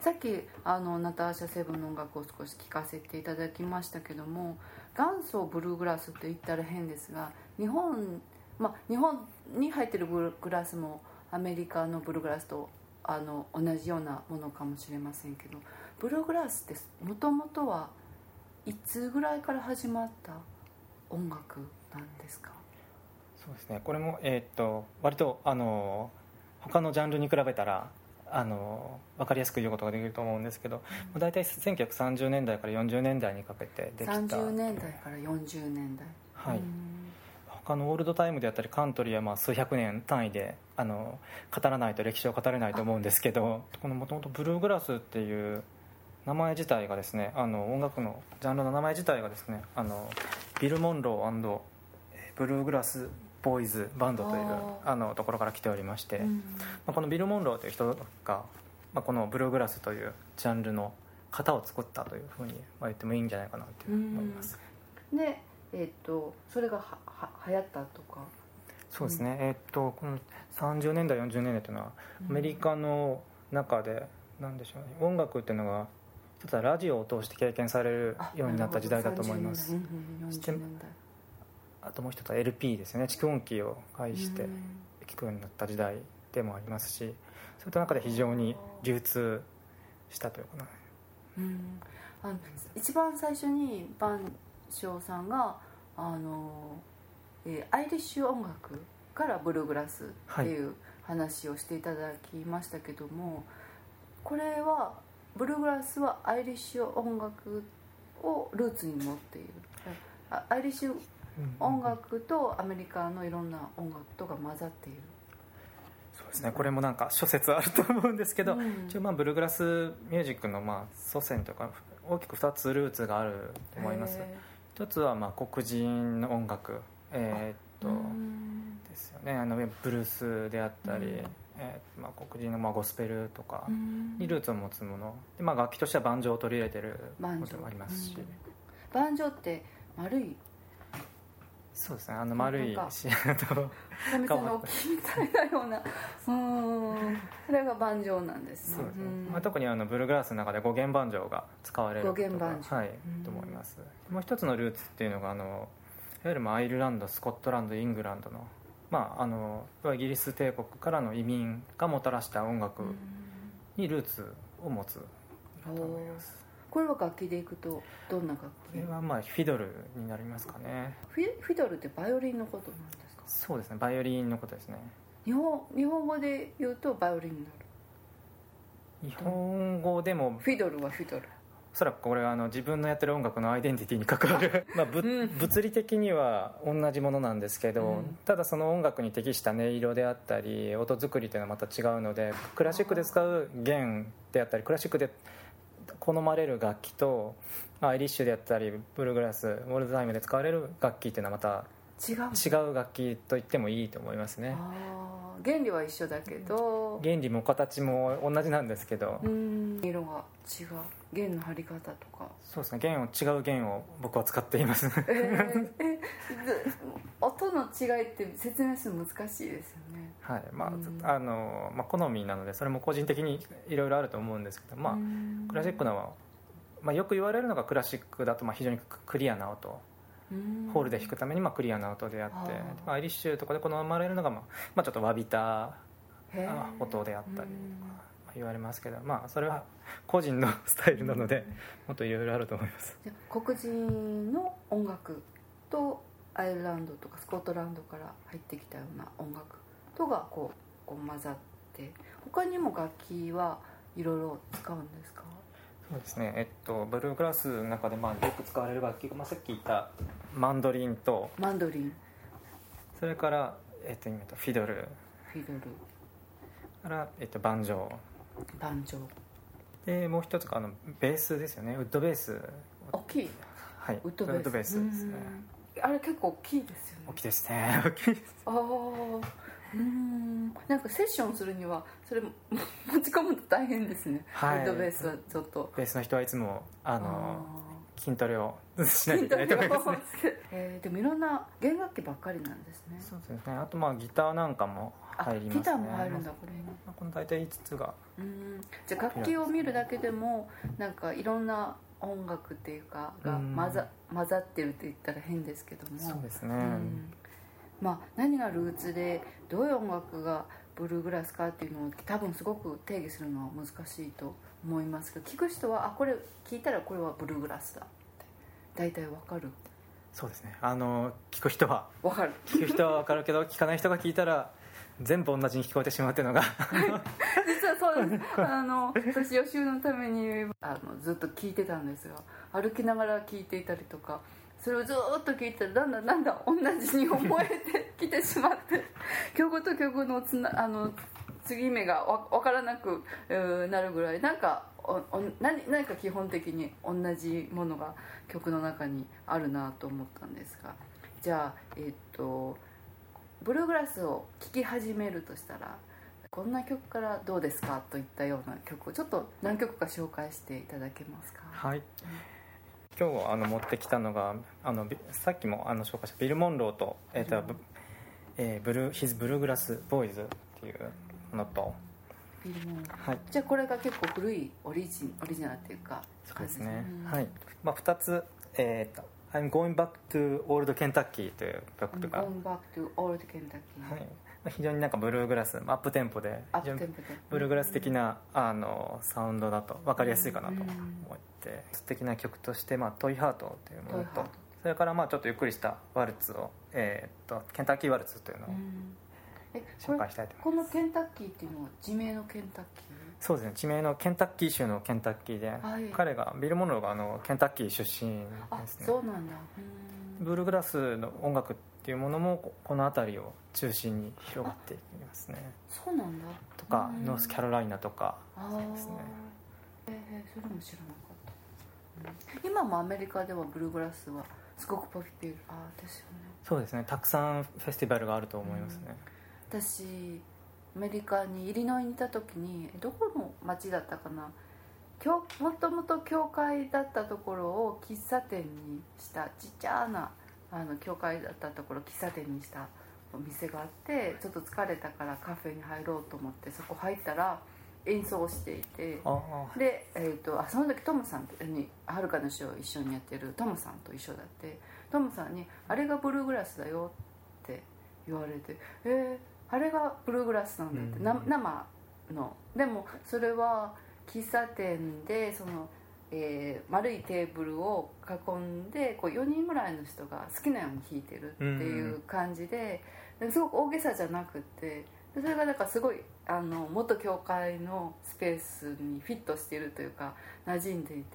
さっきナターシャ・セブンの音楽を少し聴かせていただきましたけども、元祖ブルーグラスって言ったら変ですが、日本に入ってるブルーグラスもアメリカのブルーグラスと同じようなものかもしれませんけど、ブルーグラスってもともとはいつぐらいから始まった音楽なんですか？ そうですね、これも、割と他のジャンルに比べたら分かりやすく言うことができると思うんですけど、大体1930年代から40年代にかけてできた。 30年代から40年代、 はい、他のオールドタイムであったりカントリーは数百年単位で語らないと歴史を語れないと思うんですけど、このもともとブルーグラスっていう名前自体がですね、音楽のジャンルの名前自体がですね、ビル・モンロー&ブルーグラスボーイズバンドというところから来ておりまして、このビル・モンローという人が、このブルーグラスというジャンルの型を作ったというふうに言ってもいいんじゃないかなと思います。 で、それが流行ったとか。 そうですね、この30年代40年代というのはアメリカの中で何でしょうね、音楽っていうのが一つはラジオを通して経験されるようになった時代だと思います。あともう一つは LP ですよね、蓄音機を介して聴くようになった時代でもありますし、そういった中で非常に流通したというかな。 一番最初に番匠さんがアイリッシュ音楽からブルーグラスっていう話をしていただきましたけども、これはブルーグラスはアイリッシュ音楽をルーツに持っている、アイリッシュ音楽とアメリカのいろんな音楽とが混ざっている。 そうですね、これもなんか諸説あると思うんですけど、一応ブルーグラスミュージックの祖先というか大きく2つルーツがあると思います。一つは黒人の音楽、ですよね、ブルースであったり、黒人のゴスペルとかにルーツを持つもので、楽器としてはバンジョーを取り入れていることもありますし、 バンジョーって丸い。 そうですね、丸いし神様の大きいみたいなようなそれがバンジョーなんですね。 そうですね、特にブルーグラスの中で5弦バンジョーが使われることが、と思います。もう一つのルーツっていうのがいわゆるアイルランド、スコットランド、イングランドの、イギリス帝国からの移民がもたらした音楽にルーツを持つと思います。 これは楽器でいくとどんな楽器？これはフィドルになりますかね。 フィドルってバイオリンのことなんですか？ そうですね、バイオリンのことですね。 日本語で言うとバイオリンになる。 日本語でもフィドルはフィドル。 おそらくこれは自分のやってる音楽のアイデンティティに関わる物理的には同じものなんですけど、ただその音楽に適した音色であったり音作りというのはまた違うので、クラシックで使う弦であったりクラシックで好まれる楽器とアイリッシュであったりブルーグラス、オールドタイムで使われる楽器っていうのはまた違う楽器と言ってもいいと思いますね。 原理は一緒だけど原理も形も同じなんですけど、 色が違う、弦の張り方とか。 そうですね、違う弦を僕は使っています音の違いって説明するの難しいですよね。 はい、好みなのでそれも個人的にいろいろあると思うんですけど、クラシックのよく言われるのがクラシックだと非常にクリアな音、ホールで弾くためにクリアな音であって、アイリッシュとかで好まれるのがちょっとわびた音であったりとか言われますけど、それは個人のスタイルなのでもっといろいろあると思います。 黒人の音楽とアイルランドとかスコットランドから入ってきたような音楽とがこう混ざって、他にも楽器はいろいろ使うんですか？ そうですね、ブルーグラスの中でよく使われる楽器が、さっき言ったマンドリンとそれから、今フィドルから、バンジョーで、もう一つがベースですよね、ウッドベース。 大きい、 はい、ウッドベースですね。 あれ結構大きいですよね。 大きいですね、大きいです。 なんかセッションするにはそれ持ち込むと大変ですね、ウッドベースはちょっと。 ベースの人はいつも筋トレをしないといけないと思いますねでもいろんな弦楽器ばっかりなんですね。 そうですね。あとギターなんかも入りますね。 ギターも入るんだこれに。 この大体5つが。 じゃあ楽器を見るだけでもなんかいろんな音楽っていうかが混ざってるって言ったら変ですけども。 そうですね。 何がルーツでどういう音楽がブルーグラスかっていうのを多分すごく定義するのは難しいと思いますけど、聞く人はこれ聞いたらこれはブルーグラスだって大体わかる。 そうですね。聞く人はわかる。 聞く人はわかるけど聞かない人が聞いたら全部同じに聞こえてしまうっていうのが実はそうです。私予習のためにずっと聞いてたんですが、歩きながら聞いていたりとか、それをずっと聞いてたらだんだん同じに思えてきてしまって曲と曲の継ぎ目が分からなくなるぐらい何か基本的に同じものが曲の中にあるなと思ったんですが、じゃあブルーグラスを聴き始めるとしたらこんな曲からどうですかといったような曲をちょっと何曲か紹介していただけますか。 はい、今日持ってきたのがさっきも紹介したビル・モンローと、ヒズ・ブルーグラス・ボーイズっていうのと、 ビル・モンロー、はい、じゃあこれが結構古いオリジナルっていうか。 そうですね、はい。2つ、I'm Going Back to Old Kentucky という曲とか、 I'm Going Back to Old Kentucky、 はい、非常にブルーグラスアップテンポでブルーグラス的なサウンドだと分かりやすいかなと思って素敵な曲としてトイハートというものと、それからちょっとゆっくりしたワルツを、ケンタッキーワルツというのを紹介したいと思います。 このケンタッキーっていうのは地名のケンタッキー？ そうですね、地名のケンタッキー州のケンタッキーで、彼がビル・モンローがケンタッキー出身ですね。 そうなんだ。 ブルーグラスの音楽っていうものもこの辺りを中心に広がっていきますね。 そうなんだ。 とかノースキャロライナとかですね。 それも知らなかった。今もアメリカではブルーグラスはすごくポピュラーですよね。 そうですね、たくさんフェスティバルがあると思いますね。 私アメリカにイリノイにいた時にどこの町だったかな、もともと教会だったところを喫茶店にしたちっちゃな教会だったところを喫茶店にしたお店があって、ちょっと疲れたからカフェに入ろうと思ってそこ入ったら演奏をしていて、で、その時トムさんにはるかの詩を一緒にやってるトムさんと一緒だって、トムさんにあれがブルーグラスだよって言われて、あれがブルーグラスなんだって、生の。でもそれは喫茶店で丸いテーブルを囲んで4人ぐらいの人が好きなように弾いてるっていう感じで、すごく大げさじゃなくて、それがだからすごい元教会のスペースにフィットしているというか馴染んでいて、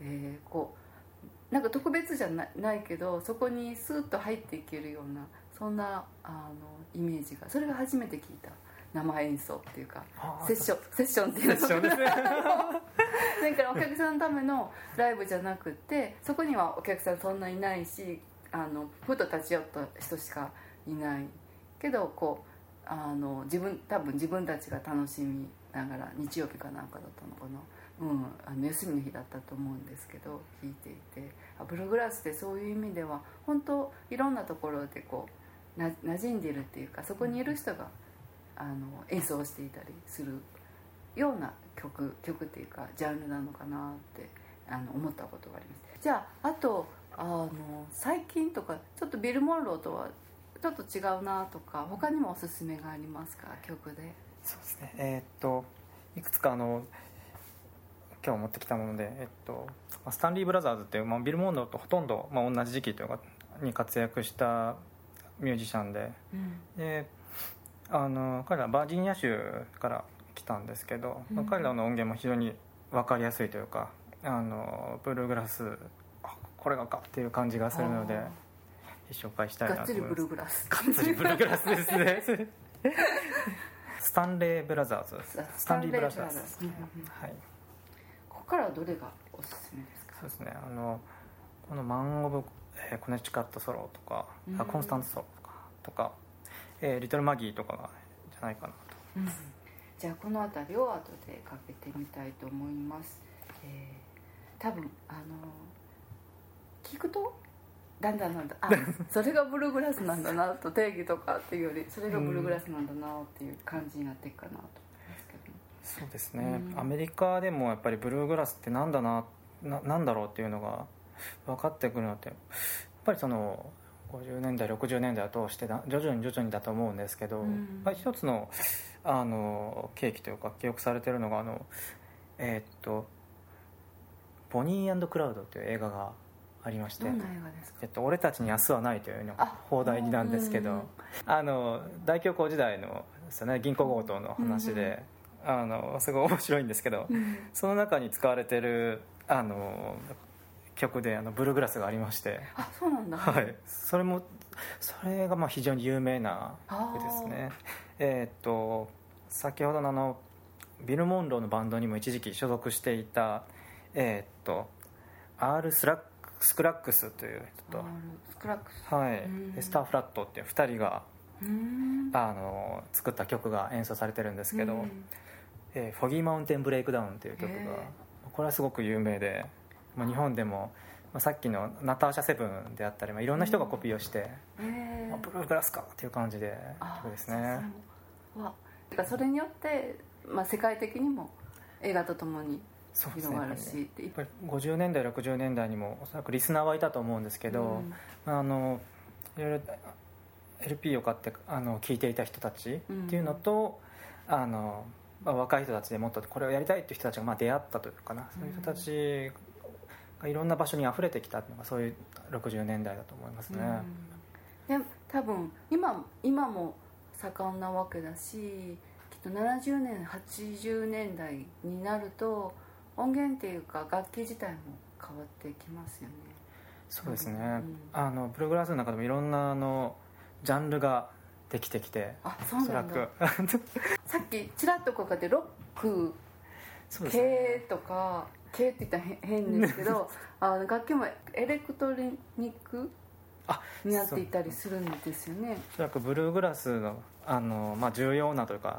なんか特別じゃないけどそこにスーッと入っていけるようなそんなイメージが、それが初めて聞いた生演奏っていうかセッションっていうのですねだからお客さんのためのライブじゃなくて、そこにはお客さんそんないないしふと立ち寄った人しかいないけど多分自分たちが楽しみながら、日曜日かなんかだったのかな、休みの日だったと思うんですけど弾いていて、ブルーグラスってそういう意味では本当いろんなところで馴染んでいるっていうか、そこにいる人が演奏していたりするような曲っていうかジャンルなのかなって思ったことがあります。じゃああと最近とかちょっとビル・モンローとはちょっと違うなとか他にもおすすめがありますか、曲で。 そうですね、いくつか今日持ってきたもので、スタンリー・ブラザーズっていう、ビル・モンローとほとんど、同じ時期というかに活躍したミュージシャンで、で彼らバージニア州から来たんですけど、彼らの音源も非常に分かりやすいというかブルーグラスこれがかっていう感じがするので紹介したいなと思います。 がっつりブルーグラス。 がっつりブルーグラスですねスタンレーブラザーズ、スタンリーブラザーズ、はい。 ここからはどれがおすすめですか。 そうですね、このマン・オブ・コネチカット・ソロとか、コンスタント・ソロとかリトル・マギーとかがじゃないかなと、 じゃあこの辺りを後でかけてみたいと思います。多分聞くとだんだんそれがブルーグラスなんだなと定義とかっていうよりそれがブルーグラスなんだなっていう感じになっていくかなと思いますけど、 そうですね、アメリカでもやっぱりブルーグラスってなんだろうっていうのが分かってくるのってやっぱりその50年代60年代を通して徐々にだと思うんですけど、一つの契機というか記憶されているのがボニー&クラウドという映画がありまして、 どんな映画ですか？ 俺たちに明日はないというのが放題なんですけど、大恐慌時代のですよね、銀行強盗の話で、すごい面白いんですけど、その中に使われている曲でブルーグラスがありまして、 そうなんだ、 はい、それが非常に有名な曲ですね。先ほどのビル・モンローのバンドにも一時期所属していたRスクラックスという人と、はい、スターフラットっていう2人が作った曲が演奏されてるんですけど、フォギーマウンテンブレイクダウンという曲が、これはすごく有名で、日本でもさっきのナターシャセブンであったり、いろんな人がコピーをして、ブルーグラスかっていう感じで曲ですね。 それによって、世界的にも映画とともに広がるし、 やっぱり50年代60年代にもおそらくリスナーはいたと思うんですけど、いろいろ LP を買って聴いていた人たちっていうのと、若い人たちでもっとこれをやりたいっていう人たちが出会ったというかな、そういう人たちがいろんな場所に溢れてきたっていうのがそういう60年代だと思いますね。 で多分今も盛んなわけだし、きっと70年80年代になると音源っていうか楽器自体も変わってきますよね。 そうですね、ブルーグラスの中でもいろんなジャンルができてきて、 そうなんださっきちらっとかかってロック系とか、系って言ったら変ですけど楽器もエレクトリニックになっていたりするんですよね。 おそらくブルーグラスの、重要なというか、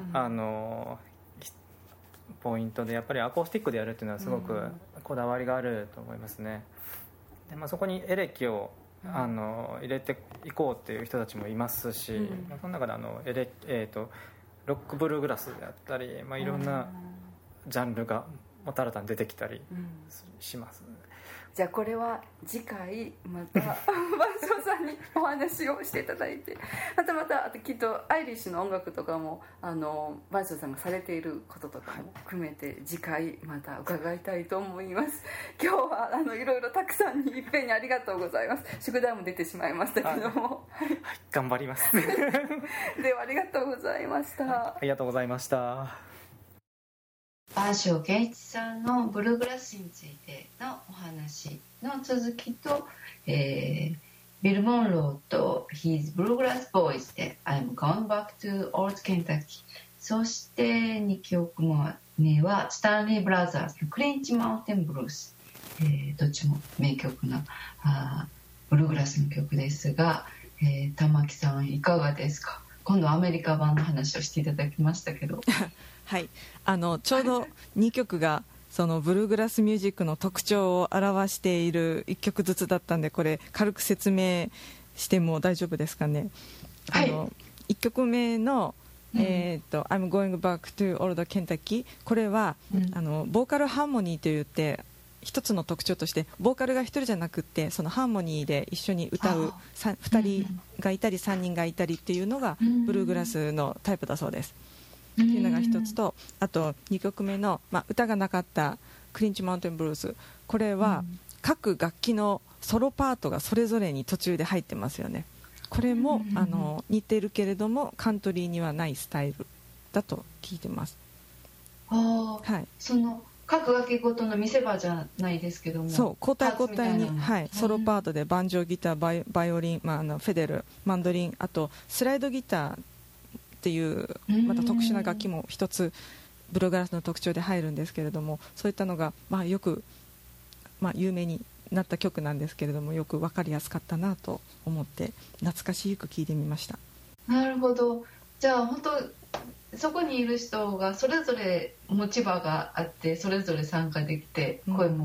ポイントでやっぱりアコースティックでやるっていうのはすごくこだわりがあると思いますね。で、そこにエレキを入れていこうっていう人たちもいますし、その中でロックブルーグラスであったり、いろんなジャンルが新たに出てきたりします。 じゃあこれは次回また万象さんにお話をしていただいて、またきっとアイリッシュの音楽とかも万象さんがされていることとかも含めて次回また伺いたいと思います。今日はいろいろたくさんにいっぺんにありがとうございます。宿題も出てしまいましたけども、 はい、頑張りますではありがとうございました。 ありがとうございました。 万象健一さんのブルーグラスについてのお話の続きと、ビル・モンローと His Bluegrass Boys で I'm Going Back to Old Kentucky、 そして2曲目はスタンリー・ブラザーズのクリンチ・マウンテン・ブルース、どっちも名曲なブルーグラスの曲ですが、玉木さんいかがですか？今度アメリカ版の話をしていただきましたけどはい、ちょうど2曲がそのブルーグラスミュージックの特徴を表している1曲ずつだったんで、これ軽く説明しても大丈夫ですかね。 はい、 1曲目の、I'm Going Back to Old Kentucky、 これは、ボーカルハーモニーといって一つの特徴としてボーカルが1人じゃなくってそのハーモニーで一緒に歌う2人がいたり3人がいたりっていうのがブルーグラスのタイプだそうです。っていうのが一つと、あと2曲目の、歌がなかったクリンチマウンテンブルース、これは各楽器のソロパートがそれぞれに途中で入ってますよね。これも似てるけれどもカントリーにはないスタイルだと聞いてます。 はい、その各楽器ごとの見せ場じゃないですけども、 そう交代交代に、ソロパートでバンジョーギター、バイオリン、フェデル、マンドリン、あとスライドギターっていうまた特殊な楽器も一つブルーグラスの特徴で入るんですけれども、そういったのがよく、有名になった曲なんですけれども、よく分かりやすかったなと思って懐かしく聴いてみました。 なるほど。じゃあ本当そこにいる人がそれぞれ持ち場があってそれぞれ参加できて、声も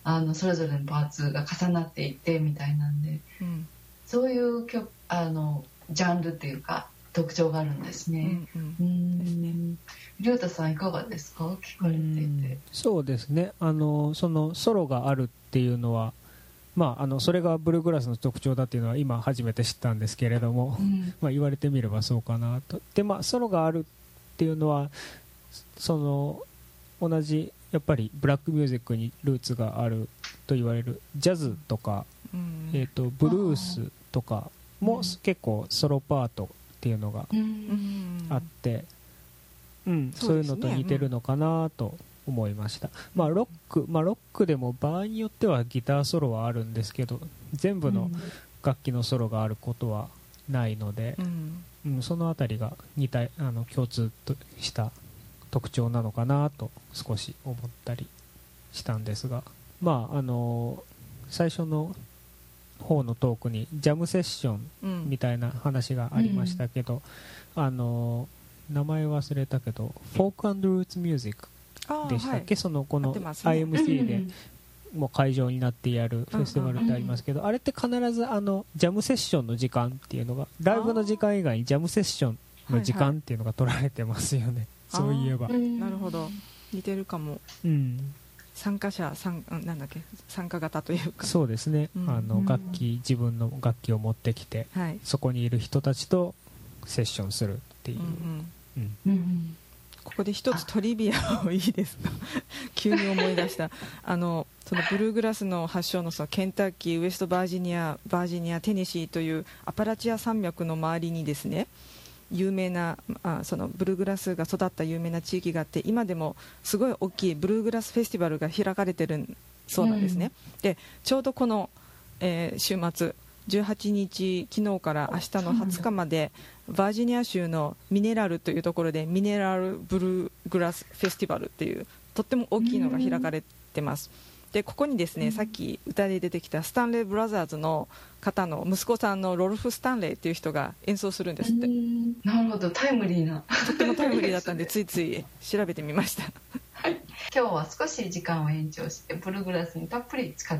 それぞれのパーツが重なっていってみたいなんで、そういうジャンルっていうか特徴があるんですね。龍太さんいかがですか、聞かれていて。 そうですね、そのソロがあるっていうのは、それがブルーグラスの特徴だっていうのは今初めて知ったんですけれども、言われてみればそうかなと。で、ソロがあるっていうのは同じやっぱりブラックミュージックにルーツがあると言われるジャズとか、ブルースとかも結構ソロパートっていうのがあって、そういうのと似てるのかなと思いました。ロックでも場合によってはギターソロはあるんですけど、全部の楽器のソロがあることはないので、そのあたりが共通とした特徴なのかなと少し思ったりしたんですが、最初の方のトークにジャムセッションみたいな話がありましたけど、名前忘れたけどフォーク&ルーツミュージックでしたっけ、この IMC でもう会場になってやるフェスティバルってありますけど、あれって必ずジャムセッションの時間っていうのが、ライブの時間以外にジャムセッションの時間っていうのが取られてますよね。そういえばなるほど、似てるかも。参加型というか、 そうですね、自分の楽器を持ってきて、そこにいる人たちとセッションするっていう。 ここで一つトリビアをいいですか急に思い出したそのブルーグラスの発祥のケンタッキー、ウエストバージニア、テネシーというアパラチア山脈の周りにですね、有名なそのブルーグラスが育った有名な地域があって、今でもすごい大きいブルーグラスフェスティバルが開かれてるそうなんですね。でちょうどこの、週末18日昨日から明日の20日までバージニア州のミネラルというところでミネラルブルーグラスフェスティバルっていうとっても大きいのが開かれてます。でここにですね、さっき歌で出てきたスタンレーブラザーズの方の息子さんのロルフ・スタンレーっていう人が演奏するんですって。 なるほど、タイムリーな、 とってもタイムリーだったんでついつい調べてみましたはい、今日は少し時間を延長してブルーグラスにたっぷり使って、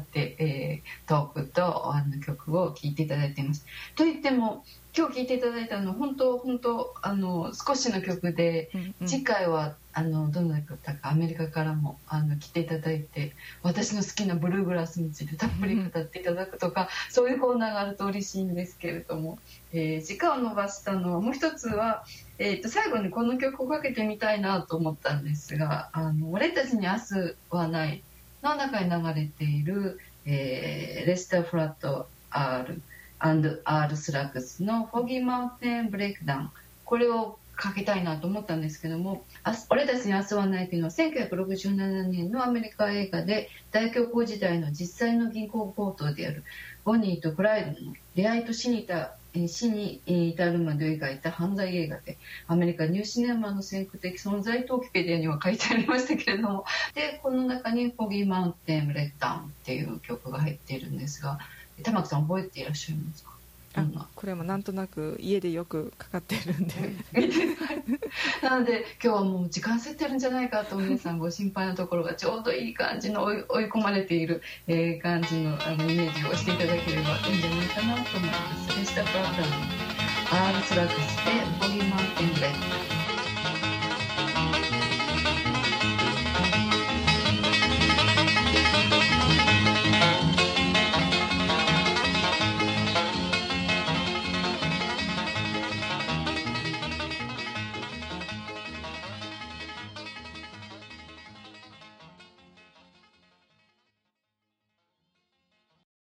トークと曲を聴いていただいています。といっても今日聴いていただいたのは本当少しの曲で、次回はどんな方かアメリカからも来ていただいて、私の好きなブルーグラスについてたっぷり語っていただくとか、そういうコーナーがあると嬉しいんですけれども、時間を延ばしたのはもう一つは、最後にこの曲をかけてみたいなと思ったんですが、俺たちに明日はないの中に流れている、レスター・フラット Rスラックスのフォギーマウンテンブレイクダウン、これをかけたいなと思ったんですけども、俺たちに明日はないというのは1967年のアメリカ映画で大恐慌時代の実際の銀行強盗であるボニーとクライドの出会いと死に至るまでを描いた犯罪映画で、アメリカニューシネマの先駆的存在とウィキペディアには書いてありましたけれども、でこの中にフォギーマウンテンブレイクダウンっていう曲が入っているんですが、玉木さん覚えていらっしゃいますか？ これもなんとなく家でよくかかってるんでなので今日はもう時間設定るんじゃないかと皆さんご心配なところがちょうどいい感じの追い込まれている、感じのイメージをしていただければいいんじゃないかなと思います。レスター・フラットの R スラックスでボギーマウンテンブレイク。